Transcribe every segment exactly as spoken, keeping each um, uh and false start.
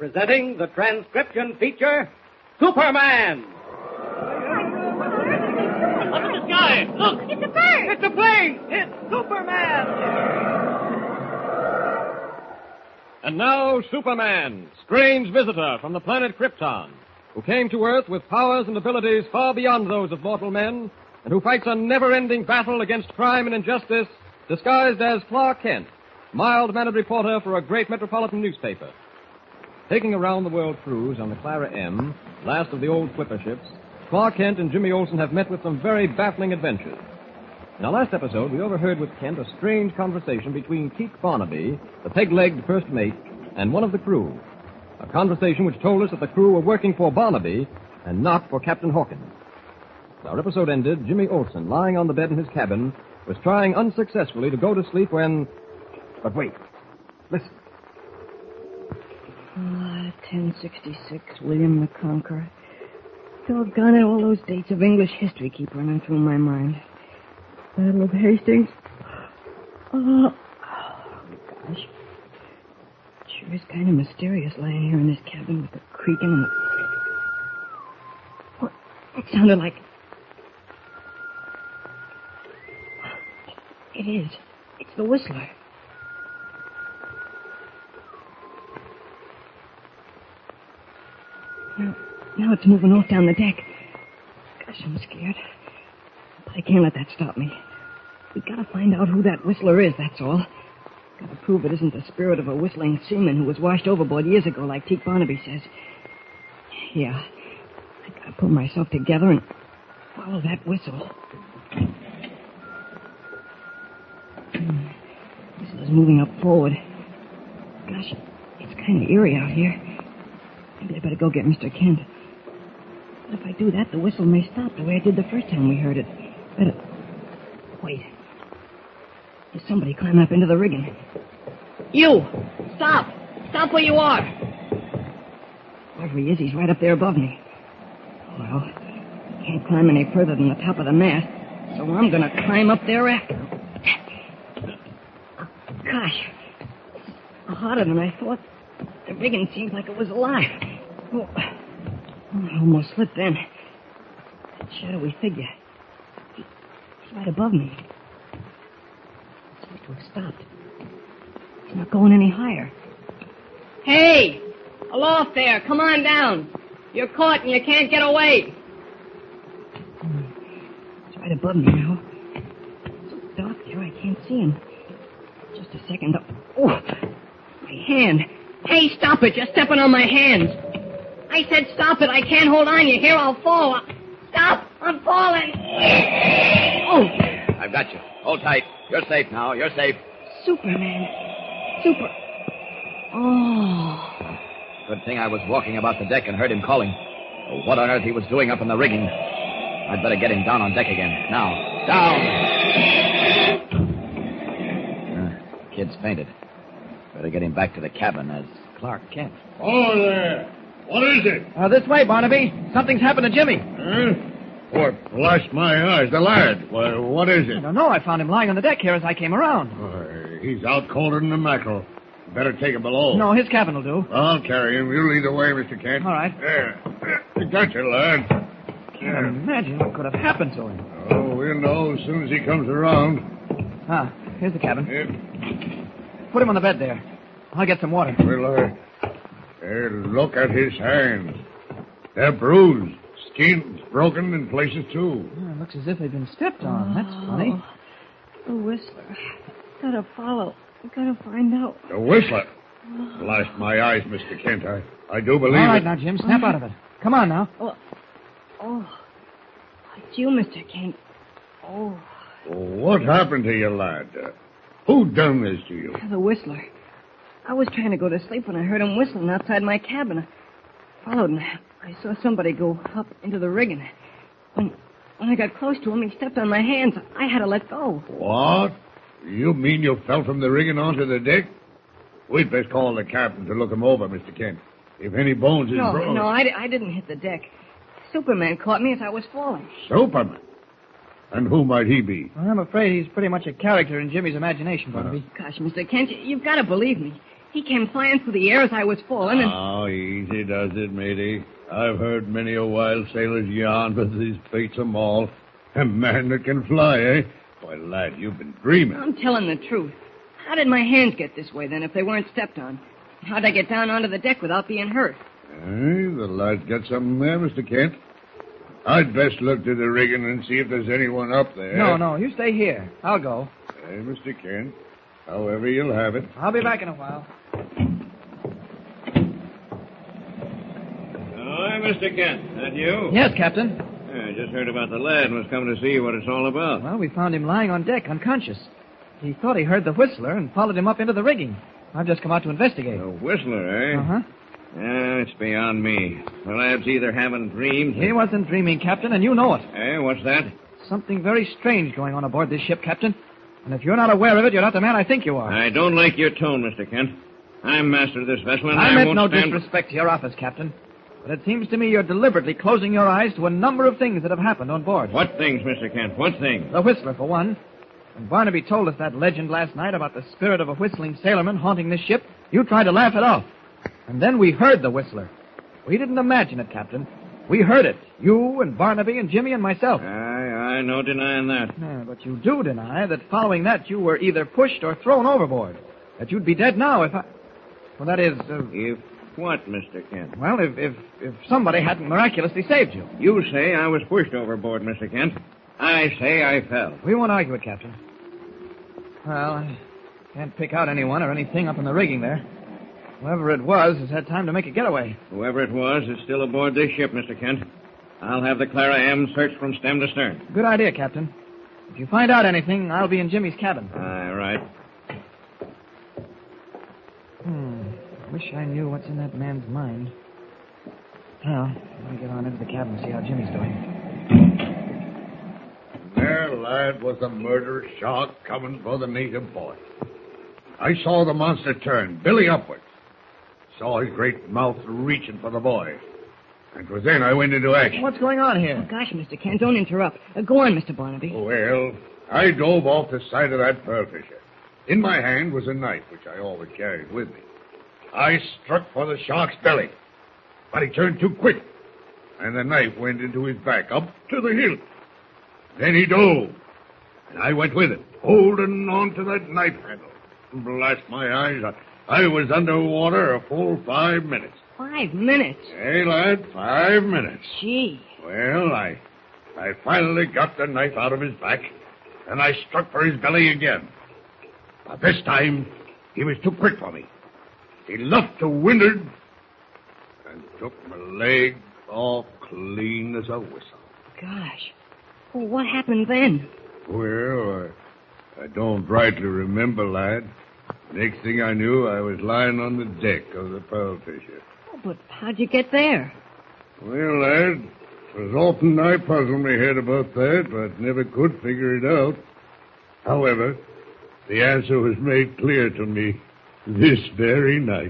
presenting the transcription feature, Superman. Up in the sky! Look! It's a bird! It's a plane! It's Superman! And now, Superman, strange visitor from the planet Krypton, who came to Earth with powers and abilities far beyond those of mortal men, and who fights a never-ending battle against crime and injustice, disguised as Clark Kent, mild-mannered reporter for a great metropolitan newspaper. Taking a round-the-world cruise on the Clara M, last of the old flipper ships, Clark Kent and Jimmy Olsen have met with some very baffling adventures. In our last episode, we overheard with Kent a strange conversation between Keith Barnaby, the peg-legged first mate, and one of the crew. A conversation which told us that the crew were working for Barnaby and not for Captain Hawkins. Our episode ended, Jimmy Olsen, lying on the bed in his cabin, was trying unsuccessfully to go to sleep when... But wait. Listen. Ah, ten sixty-six, William the Conqueror. Doggone it, all those dates of English history keep running through my mind. Battle of Hastings. Oh, oh gosh. It sure is kind of mysterious lying here in this cabin with the creaking and the... What? It sounded like... It is. It's the Whistler. Now, now it's moving off down the deck. Gosh, I'm scared. But I can't let that stop me. We gotta find out who that Whistler is, that's all. Gotta prove it isn't the spirit of a whistling seaman who was washed overboard years ago, like Teak Barnaby says. Yeah. I gotta pull myself together and follow that whistle. Hmm. Whistler's moving up forward. Gosh, it's kind of eerie out here. Maybe I better go get Mister Kent. But if I do that, the whistle may stop the way it did the first time we heard it. Better... Wait. There's somebody climbing up into the rigging. You! Stop! Stop where you are! Wherever he is, he's right up there above me. Well, he can't climb any further than the top of the mast, so I'm gonna climb up there after him. Gosh. Harder than I thought. The rigging seems like it was alive. Oh, I almost slipped then. That shadowy figure. He, he's right above me. He seems to have stopped. He's not going any higher. Hey! Aloft there! Come on down! You're caught and you can't get away! He's right above me now. It's so dark there I can't see him. Just a second. Oh! My hand! Hey, stop it! You're stepping on my hands! I said stop it! I can't hold on! You hear? I'll fall! Stop! I'm falling! Oh! I've got you. Hold tight. You're safe now. You're safe. Superman. Super... Oh... Good thing I was walking about the deck and heard him calling. Oh, what on earth he was doing up in the rigging. I'd better get him down on deck again. Now. Down! Uh, kid's fainted. Better get him back to the cabin as Clark Kent. Oh, there. What is it? Uh, this way, Barnaby. Something's happened to Jimmy. Huh? What? Blast my eyes. The lad. Well, what is it? I don't know. I found him lying on the deck here as I came around. Uh, he's out colder than a mackerel. Better take him below. No, his cabin will do. I'll carry him. You lead the way, Mister Kent. All right. There. Gotcha, lad. Can't imagine what could have happened to him. Oh, we'll know as soon as he comes around. Ah, here's the cabin. Yep. Put him on the bed there. I'll get some water. Well, uh, hey, look at his hands. They're bruised. Skin's broken in places, too. Oh, it looks as if they've been stepped on. That's funny. The Whistler. Gotta follow. Gotta find out. The Whistler? Blast my eyes, Mister Kent. I, I do believe All right, it. now, Jim. Snap out of it. Come on, now. Oh, oh. It's you, Mister Kent. Oh. What happened to you, lad? Uh, who done this to you? The Whistler. I was trying to go to sleep when I heard him whistling outside my cabin. I followed him. I saw somebody go up into the rigging. When, when I got close to him, he stepped on my hands. I had to let go. What? You mean you fell from the rigging onto the deck? We'd best call the captain to look him over, Mister Kent. If any bones is No, broken... no, I, I didn't hit the deck. Superman caught me as I was falling. Superman? And who might he be? Well, I'm afraid he's pretty much a character in Jimmy's imagination, Barnaby. Gosh, Mister Kent, you've got to believe me. He came flying through the air as I was falling, and... Oh, easy does it, matey. I've heard many a wild sailor's yarn, but these fates them all. A man that can fly, eh? Why, lad, you've been dreaming. I'm telling the truth. How did my hands get this way, then, if they weren't stepped on? How'd I get down onto the deck without being hurt? Eh, the lad's got something there, Mister Kent. I'd best look to the rigging and see if there's anyone up there. No, no, you stay here. I'll go. Hey, Mister Kent, however you'll have it. I'll be back in a while. Hi, Mister Kent. That you? Yes, Captain. I just heard about the lad and was coming to see what it's all about. Well, we found him lying on deck, unconscious. He thought he heard the whistler and followed him up into the rigging. I've just come out to investigate. A whistler, eh? Uh-huh. Yeah, it's beyond me. The lad's either having dreams... He wasn't dreaming, Captain, and you know it. Eh, what's that? Something very strange going on aboard this ship, Captain. And if you're not aware of it, you're not the man I think you are. I don't like your tone, Mister Kent. I'm master of this vessel, and I, I meant won't no stand... disrespect to your office, Captain. But it seems to me you're deliberately closing your eyes to a number of things that have happened on board. What things, Mister Kent? What things? The whistler, for one. When Barnaby told us that legend last night about the spirit of a whistling sailorman haunting this ship, you tried to laugh it off. And then we heard the whistler. We didn't imagine it, Captain. We heard it. You and Barnaby and Jimmy and myself. Aye, aye, no denying that. Yeah, but you do deny that following that you were either pushed or thrown overboard. That you'd be dead now if I... Well, that is... Uh... If what, Mister Kent? Well, if, if if somebody hadn't miraculously saved you. You say I was pushed overboard, Mister Kent. I say I fell. We won't argue it, Captain. Well, I can't pick out anyone or anything up in the rigging there. Whoever it was has had time to make a getaway. Whoever it was is still aboard this ship, Mister Kent. I'll have the Clara M searched from stem to stern. Good idea, Captain. If you find out anything, I'll be in Jimmy's cabin. Aye, right. Hmm. Wish I knew what's in that man's mind. Well, let me get on into the cabin and see how Jimmy's doing. There, lad, was a murderous shark coming for the native boy. I saw the monster turn, belly upwards. Saw his great mouth reaching for the boy. And 'twas then I went into action. What's going on here? Oh, gosh, Mister Kent, don't interrupt. Uh, go on, Mister Barnaby. Well, I dove off the side of that pearl fisher. In my hand was a knife, which I always carried with me. I struck for the shark's belly, but he turned too quick, and the knife went into his back, up to the hilt. Then he dove, and I went with him, holding on to that knife handle. Blast my eyes, I, I was underwater a full five minutes. Five minutes? Hey, lad, five minutes. Gee. Well, I, I finally got the knife out of his back, and I struck for his belly again. But this time, he was too quick for me. He luffed to windward and took my leg off clean as a whistle. Gosh. Well, what happened then? Well, I, I don't rightly remember, lad. Next thing I knew, I was lying on the deck of the pearl fisher. Oh, but how'd you get there? Well, lad, it was often I puzzled my head about that, but never could figure it out. However, the answer was made clear to me this very night.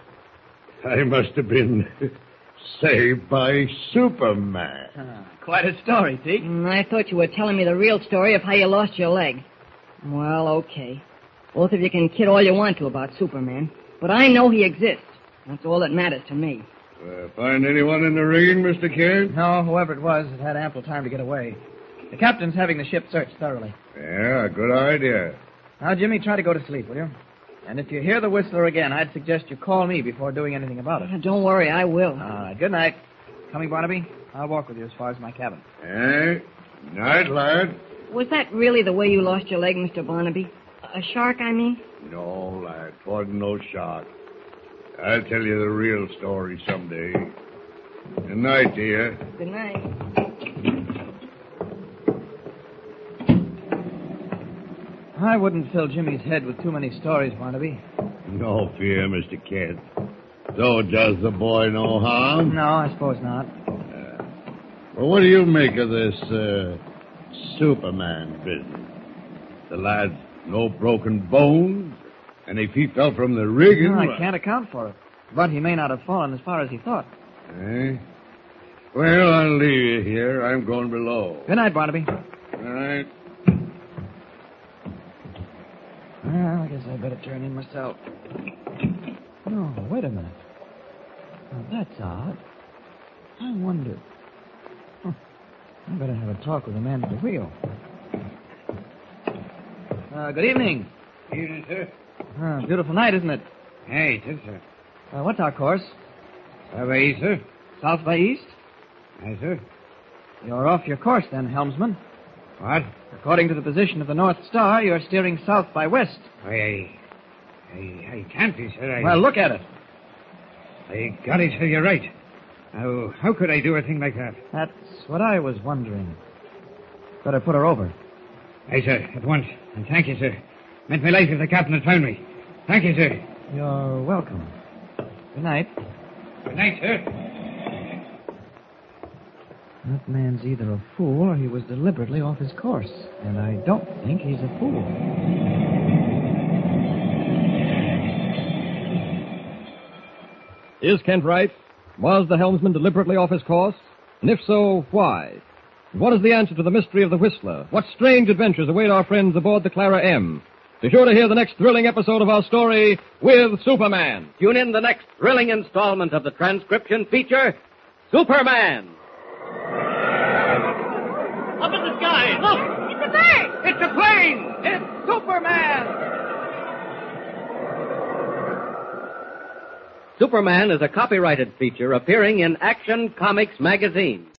I must have been saved by Superman. Ah, quite a story, Teague. Mm, I thought you were telling me the real story of how you lost your leg. Well, okay. Both of you can kid all you want to about Superman, but I know he exists. That's all that matters to me. Uh, find anyone in the rigging, Mister Kent? No, whoever it was had had ample time to get away. The captain's having the ship searched thoroughly. Yeah, good idea. Now, Jimmy, try to go to sleep, will you? And if you hear the whistler again, I'd suggest you call me before doing anything about it. Don't worry, I will. All right, good night. Coming, Barnaby? I'll walk with you as far as my cabin. Hey, night, lad. Was that really the way you lost your leg, Mister Barnaby? A shark, I mean? No, lad, 'twasn't no shark. I'll tell you the real story someday. Good night, dear. Good night. I wouldn't fill Jimmy's head with too many stories, Barnaby. No fear, Mister Kent. So does the boy no harm? No, I suppose not. Uh, well, what do you make of this, uh, Superman business? The lad's no broken bones, and if he fell from the rigging... No, I can't account for it. But he may not have fallen as far as he thought. Eh? Well, I'll leave you here. I'm going below. Good night, Barnaby. All right. Well, I guess I better turn in myself. No, wait a minute. Now, that's odd. I wonder. Huh. I better have a talk with the man at the wheel. Uh, good evening. Evening, sir. Uh, beautiful night, isn't it? Hey, it is, sir. Uh, what's our course? How by east, sir? South by east? Aye, sir. You're off your course then, helmsman. What? According to the position of the North Star, you're steering south by west. I, I, I, I can't be, sir. I, Well, look at it. I got it, sir. You're right. How, how could I do a thing like that? That's what I was wondering. Better put her over. Aye, sir, at once. And thank you, sir. Meant my life if the captain had found me. Thank you, sir. You're welcome. Good night. Good night, sir. That man's either a fool or he was deliberately off his course. And I don't think he's a fool. Is Kent right? Was the helmsman deliberately off his course? And if so, why? And what is the answer to the mystery of the Whistler? What strange adventures await our friends aboard the Clara M? Be sure to hear the next thrilling episode of our story with Superman. Tune in the next thrilling installment of the transcription feature, Superman. Up in the sky, look! It's a bird! It's a plane! It's Superman! Superman is a copyrighted feature appearing in Action Comics magazine.